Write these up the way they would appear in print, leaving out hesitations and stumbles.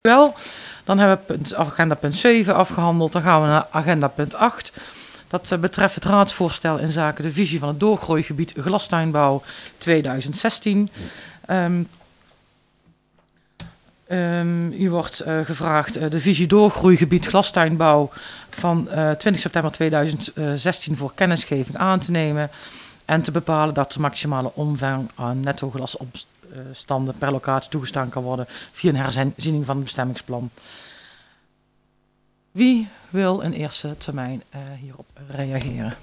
Wel, dan hebben we agenda punt 7 afgehandeld. Dan gaan we naar agenda punt 8. Dat betreft het raadsvoorstel in zaken de visie van het doorgroeigebied glastuinbouw 2016. U wordt gevraagd de visie doorgroeigebied glastuinbouw van 20 september 2016 voor kennisgeving aan te nemen. En te bepalen dat de maximale omvang aan netto glasopstanden per locatie toegestaan kan worden via een herziening van het bestemmingsplan. Wie wil in eerste termijn hierop reageren?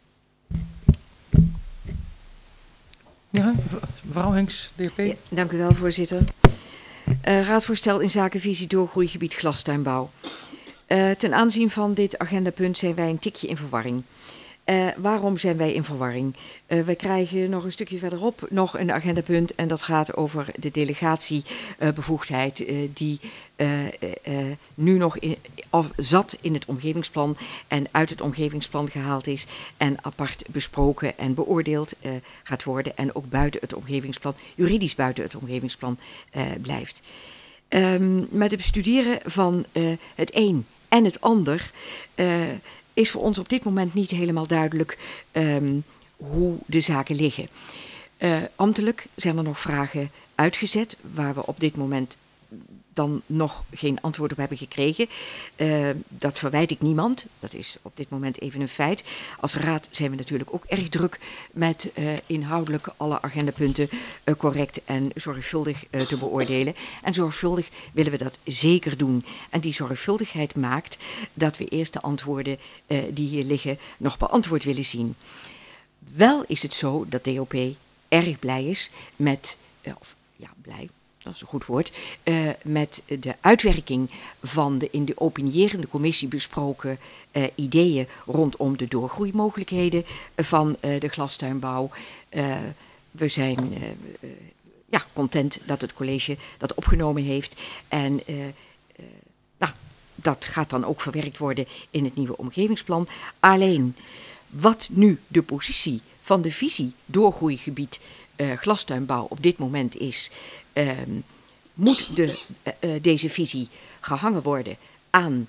Ja, mevrouw Hinks, DP. Ja, dank u wel, voorzitter. Raadsvoorstel in zaken visie doorgroeigebied glastuinbouw. Ten aanzien van dit agendapunt zijn wij een tikje in verwarring. Waarom zijn wij in verwarring? We krijgen nog een stukje verderop nog een agendapunt en dat gaat over de delegatiebevoegdheid die nu nog zat in het omgevingsplan en uit het omgevingsplan gehaald is en apart besproken en beoordeeld gaat worden en ook buiten het omgevingsplan, juridisch buiten het omgevingsplan blijft. Met het bestuderen van het een en het ander is voor ons op dit moment niet helemaal duidelijk hoe de zaken liggen. Ambtelijk zijn er nog vragen uitgezet waar we op dit moment dan nog geen antwoord op hebben gekregen. Dat verwijt ik niemand. Dat is op dit moment even een feit. Als raad zijn we natuurlijk ook erg druk met inhoudelijk alle agendapunten correct en zorgvuldig te beoordelen. En zorgvuldig willen we dat zeker doen. En die zorgvuldigheid maakt dat we eerst de antwoorden die hier liggen nog beantwoord willen zien. Wel is het zo dat DOP erg blij is met, blij, dat is een goed woord, met de uitwerking van de in de opinierende commissie besproken ideeën rondom de doorgroeimogelijkheden van de glastuinbouw. We zijn content dat het college dat opgenomen heeft en dat gaat dan ook verwerkt worden in het nieuwe omgevingsplan. Alleen, wat nu de positie van de visie doorgroeigebied glastuinbouw op dit moment is, moet deze visie gehangen worden aan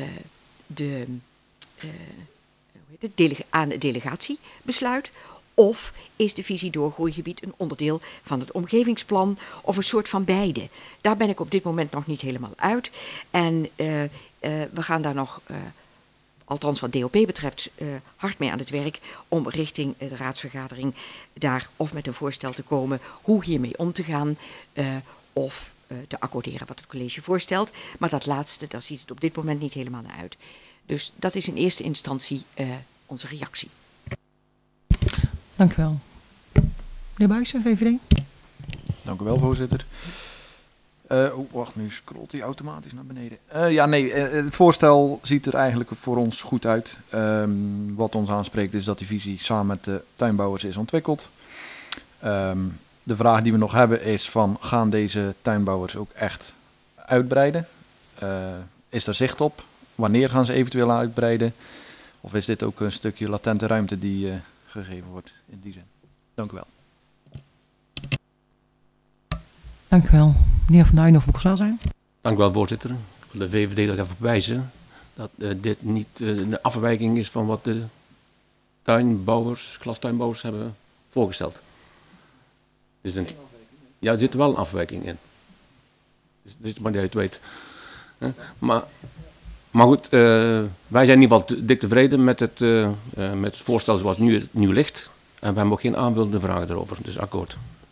het delegatiebesluit? Of is de visie doorgroeigebied een onderdeel van het omgevingsplan of een soort van beide? Daar ben ik op dit moment nog niet helemaal uit. En we gaan daar nog, althans wat DOP betreft, hard mee aan het werk om richting de raadsvergadering daar of met een voorstel te komen hoe hiermee om te gaan of te accorderen wat het college voorstelt. Maar dat laatste, daar ziet het op dit moment niet helemaal naar uit. Dus dat is in eerste instantie onze reactie. Dank u wel. Meneer Buijsen, VVD. Dank u wel, voorzitter. Wacht, nu scrolt hij automatisch naar beneden. Het voorstel ziet er eigenlijk voor ons goed uit. Wat ons aanspreekt is dat die visie samen met de tuinbouwers is ontwikkeld. De vraag die we nog hebben is van, gaan deze tuinbouwers ook echt uitbreiden? Is er zicht op? Wanneer gaan ze eventueel uitbreiden? Of is dit ook een stukje latente ruimte die gegeven wordt in die zin? Dank u wel. Dank u wel. Meneer Van Duin of Boekerswelzijn. Dank u wel, voorzitter. Ik wil de VVD nog even wijzen dat dit niet de afwijking is van wat de glastuinbouwers hebben voorgesteld. Dus er zit wel een afwijking in. Dus dit is maar dat je het weet. Maar goed, wij zijn in ieder geval dik tevreden met het voorstel zoals het nu ligt. En we hebben ook geen aanvullende vragen erover. Dus akkoord.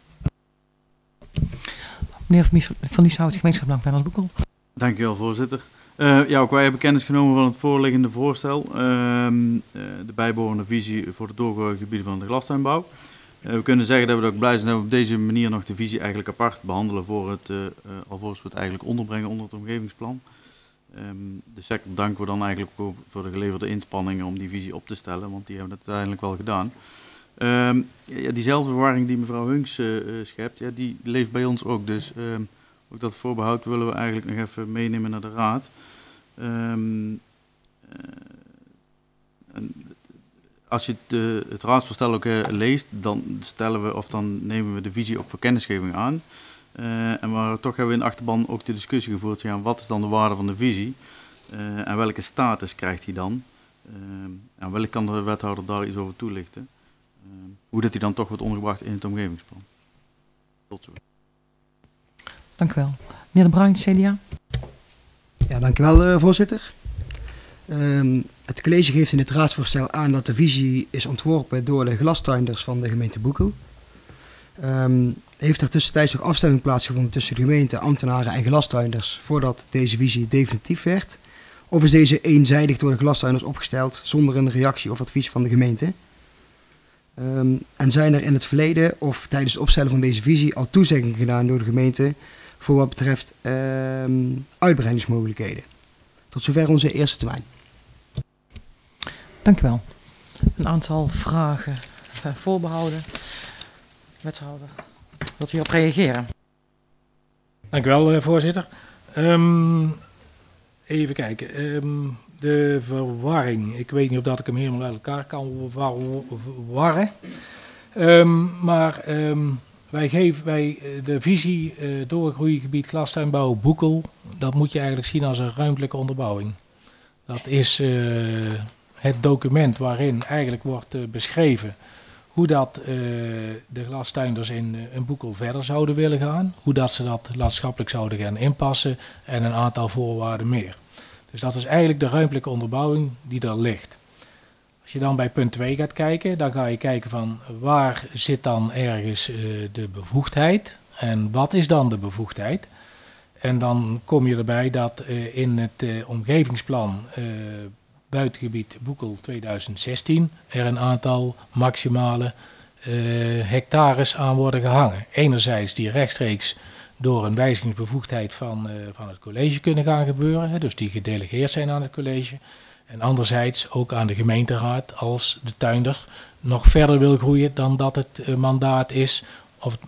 Meneer Van Lieshout, gemeenschap Belang Bernard Boekel. Dank u wel, voorzitter. Ook wij hebben kennis genomen van het voorliggende voorstel. De bijbehorende visie voor de doorgroeigebieden van de glastuinbouw. We kunnen zeggen dat we ook blij zijn dat we op deze manier nog de visie eigenlijk apart behandelen alvorens we het eigenlijk onderbrengen onder het omgevingsplan. De sector danken we dan eigenlijk ook voor de geleverde inspanningen om die visie op te stellen, want die hebben het uiteindelijk wel gedaan. Diezelfde verwarring die mevrouw Hunks schept, die leeft bij ons ook. Dus ook dat voorbehoud willen we eigenlijk nog even meenemen naar de raad. Als je het raadsvoorstel ook leest, dan nemen we de visie ook voor kennisgeving aan. Maar toch hebben we in de achterban ook de discussie gevoerd. Ja, wat is dan de waarde van de visie? En welke status krijgt hij dan? En wellicht kan de wethouder daar iets over toelichten. Hoe dat hij dan toch wordt ondergebracht in het omgevingsplan. Tot zo. Dank u wel. Meneer De Bruin, CDA. Ja, dank u wel, voorzitter. Het college geeft in het raadsvoorstel aan dat de visie is ontworpen door de glastuinders van de gemeente Boekel. Heeft er tussentijds nog afstemming plaatsgevonden tussen de gemeente, ambtenaren en glastuinders voordat deze visie definitief werd? Of is deze eenzijdig door de glastuinders opgesteld zonder een reactie of advies van de gemeente? En zijn er in het verleden of tijdens het opstellen van deze visie al toezeggingen gedaan door de gemeente voor wat betreft uitbreidingsmogelijkheden? Tot zover onze eerste termijn. Dank u wel. Een aantal vragen voorbehouden. Wethouder, wilt u op reageren? Dank u wel, voorzitter. Even kijken. De verwarring. Ik weet niet of dat ik hem helemaal uit elkaar kan verwarren. Wij de visie doorgroeigebied glastuinbouw Boekel, dat moet je eigenlijk zien als een ruimtelijke onderbouwing. Dat is het document waarin eigenlijk wordt beschreven hoe dat de glastuinders in Boekel verder zouden willen gaan. Hoe dat ze dat landschappelijk zouden gaan inpassen en een aantal voorwaarden meer. Dus dat is eigenlijk de ruimtelijke onderbouwing die er ligt. Als je dan bij punt 2 gaat kijken, dan ga je kijken van waar zit dan ergens de bevoegdheid en wat is dan de bevoegdheid. En dan kom je erbij dat in het omgevingsplan buitengebied Boekel 2016 er een aantal maximale hectares aan worden gehangen. Enerzijds die rechtstreeks door een wijzigingsbevoegdheid van het college kunnen gaan gebeuren, dus die gedelegeerd zijn aan het college. En anderzijds ook aan de gemeenteraad als de tuinder nog verder wil groeien dan dat het mandaat is of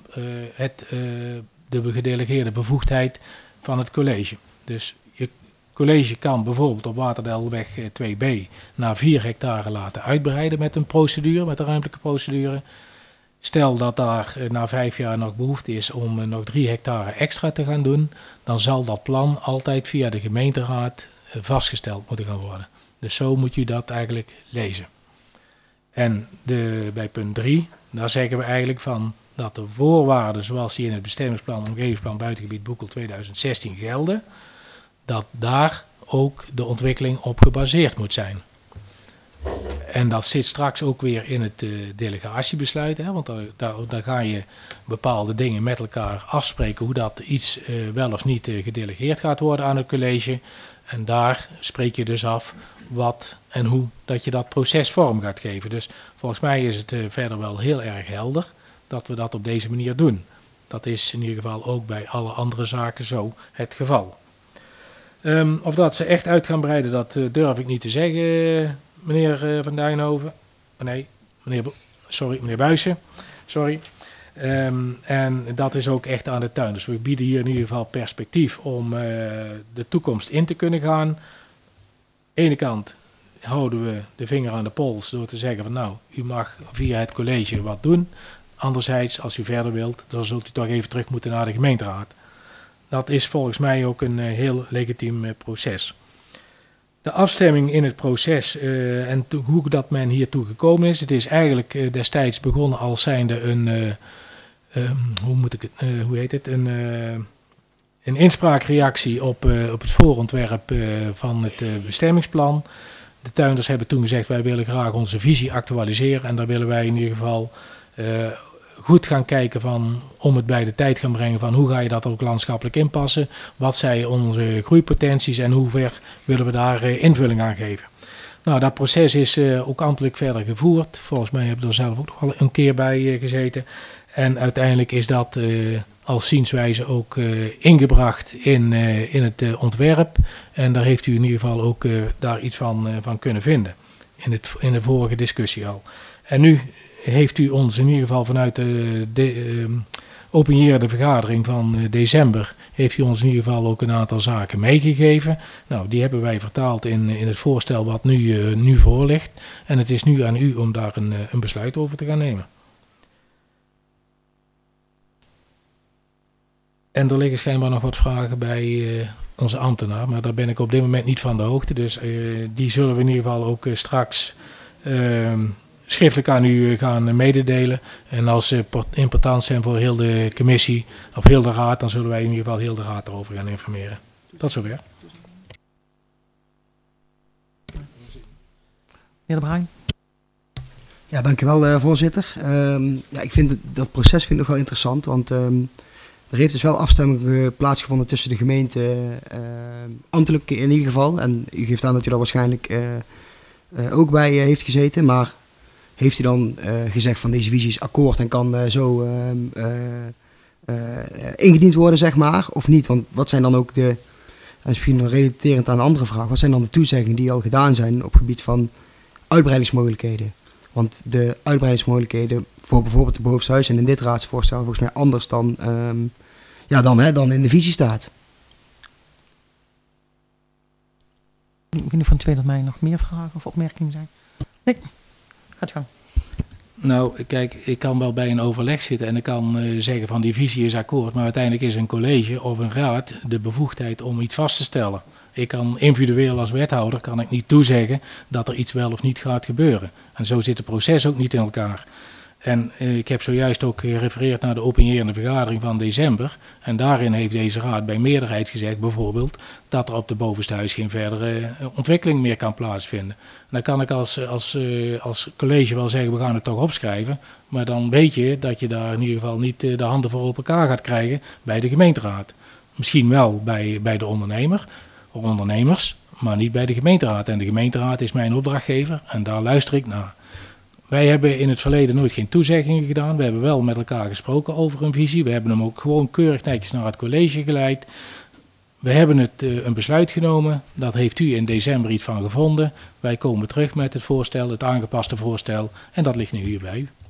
de gedelegeerde bevoegdheid van het college. Dus je college kan bijvoorbeeld op Waterdelweg 2B naar 4 hectare laten uitbreiden met een procedure, met een ruimtelijke procedure. Stel dat daar na 5 jaar nog behoefte is om nog 3 hectare extra te gaan doen, dan zal dat plan altijd via de gemeenteraad vastgesteld moeten gaan worden. Dus zo moet u dat eigenlijk lezen. En bij punt 3, daar zeggen we eigenlijk van dat de voorwaarden zoals die in het bestemmingsplan, omgevingsplan buitengebied Boekel 2016 gelden, dat daar ook de ontwikkeling op gebaseerd moet zijn. En dat zit straks ook weer in het delegatiebesluit, hè, want daar ga je bepaalde dingen met elkaar afspreken hoe dat iets wel of niet gedelegeerd gaat worden aan het college. En daar spreek je dus af wat en hoe dat je dat proces vorm gaat geven. Dus volgens mij is het verder wel heel erg helder dat we dat op deze manier doen. Dat is in ieder geval ook bij alle andere zaken zo het geval. Of dat ze echt uit gaan breiden, dat durf ik niet te zeggen, meneer Van Duinhoven. Nee, meneer Buijsen. Sorry. En dat is ook echt aan de tuin. Dus we bieden hier in ieder geval perspectief om de toekomst in te kunnen gaan. Aan de ene kant houden we de vinger aan de pols door te zeggen van nou, u mag via het college wat doen. Anderzijds, als u verder wilt, dan zult u toch even terug moeten naar de gemeenteraad. Dat is volgens mij ook een heel legitiem proces. De afstemming in het proces en hoe dat men hiertoe gekomen is. Het is eigenlijk destijds begonnen als zijnde een een inspraakreactie op het voorontwerp van het bestemmingsplan. De tuinders hebben toen gezegd wij willen graag onze visie actualiseren en daar willen wij in ieder geval goed gaan kijken van, om het bij de tijd gaan brengen van hoe ga je dat ook landschappelijk inpassen. Wat zijn onze groeipotenties en hoe ver willen we daar invulling aan geven. Nou, dat proces is ook ambtelijk verder gevoerd. Volgens mij heb ik er zelf ook nog wel een keer bij gezeten. En uiteindelijk is dat als zienswijze ook ingebracht in het ontwerp. En daar heeft u in ieder geval ook daar iets van kunnen vinden. In de vorige discussie al. En nu heeft u ons in ieder geval vanuit de openierende vergadering van december, heeft u ons in ieder geval ook een aantal zaken meegegeven. Nou, die hebben wij vertaald in het voorstel wat nu voor ligt. En het is nu aan u om daar een besluit over te gaan nemen. En er liggen schijnbaar nog wat vragen bij onze ambtenaar, maar daar ben ik op dit moment niet van de hoogte. Dus die zullen we in ieder geval ook straks schriftelijk aan u gaan mededelen. En als ze important zijn voor heel de commissie of heel de raad, dan zullen wij in ieder geval heel de raad erover gaan informeren. Tot zover. Meneer De Bruin. Ja, dankjewel voorzitter. Ja, ik vind dat proces vind ik nog wel interessant, want er heeft dus wel afstemming plaatsgevonden tussen de gemeente, ambtelijk in ieder geval. En u geeft aan dat u daar waarschijnlijk ook bij heeft gezeten, maar heeft u dan gezegd van deze visie is akkoord en kan zo ingediend worden, zeg maar, of niet? Want wat zijn dan ook de, en misschien relaterend aan een andere vraag, wat zijn dan de toezeggingen die al gedaan zijn op het gebied van uitbreidingsmogelijkheden? Want de uitbreidingsmogelijkheden voor bijvoorbeeld de Bovenhuis en in dit raadsvoorstel volgens mij anders dan, dan in de visie staat. Ik weet niet van tweede dat mij nog meer vragen of opmerkingen zijn. Nee, gaat gang. Nou, kijk, ik kan wel bij een overleg zitten en ik kan zeggen van die visie is akkoord, maar uiteindelijk is een college of een raad de bevoegdheid om iets vast te stellen. Ik kan individueel als wethouder kan ik niet toezeggen dat er iets wel of niet gaat gebeuren. En zo zit het proces ook niet in elkaar. En ik heb zojuist ook gerefereerd naar de opinierende vergadering van december. En daarin heeft deze raad bij meerderheid gezegd bijvoorbeeld dat er op de bovenste huis geen verdere ontwikkeling meer kan plaatsvinden. En dan kan ik als college wel zeggen we gaan het toch opschrijven. Maar dan weet je dat je daar in ieder geval niet de handen voor op elkaar gaat krijgen bij de gemeenteraad. Misschien wel bij de ondernemers, maar niet bij de gemeenteraad. En de gemeenteraad is mijn opdrachtgever en daar luister ik naar. Wij hebben in het verleden nooit geen toezeggingen gedaan. We hebben wel met elkaar gesproken over een visie. We hebben hem ook gewoon keurig netjes naar het college geleid. We hebben een besluit genomen. Daar heeft u in december iets van gevonden. Wij komen terug met het voorstel, het aangepaste voorstel. En dat ligt nu hier bij u.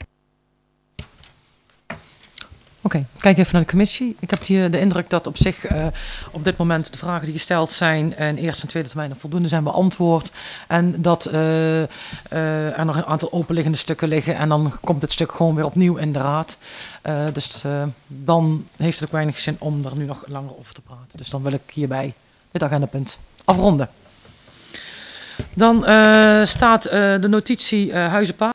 Oké, kijk even naar de commissie. Ik heb hier de indruk dat op zich op dit moment de vragen die gesteld zijn in eerste en tweede termijn voldoende zijn beantwoord. En dat er nog een aantal openliggende stukken liggen en dan komt het stuk gewoon weer opnieuw in de raad. Dus dan heeft het ook weinig zin om er nu nog langer over te praten. Dus dan wil ik hierbij dit agendapunt afronden. Dan staat de notitie Huizenpaard.